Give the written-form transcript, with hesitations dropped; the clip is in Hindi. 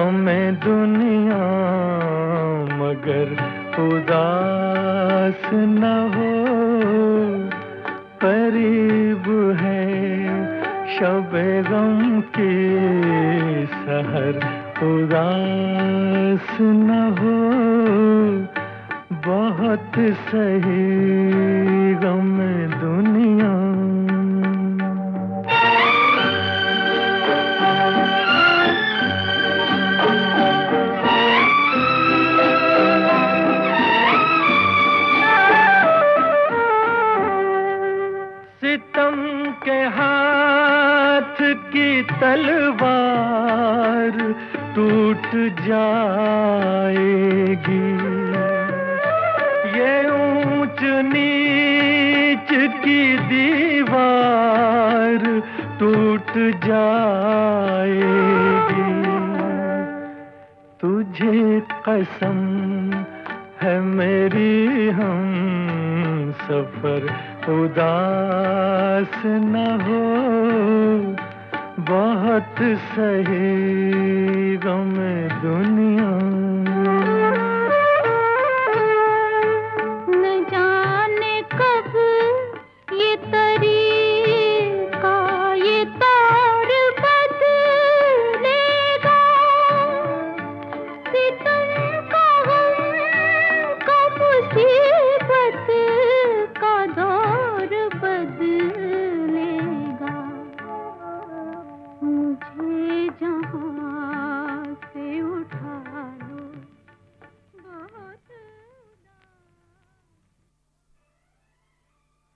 गम दुनिया मगर उदास न हो। करीब है शबे गम की सहर, उदास न हो। बहुत सही गम दुनिया। सितम के हाथ की तलवार टूट जाएगी। ये ऊंच नीच की दीवार टूट जाएगी। तुझे कसम है मेरी हम सफर, उदास न हो। बहुत सही गम दुनिया।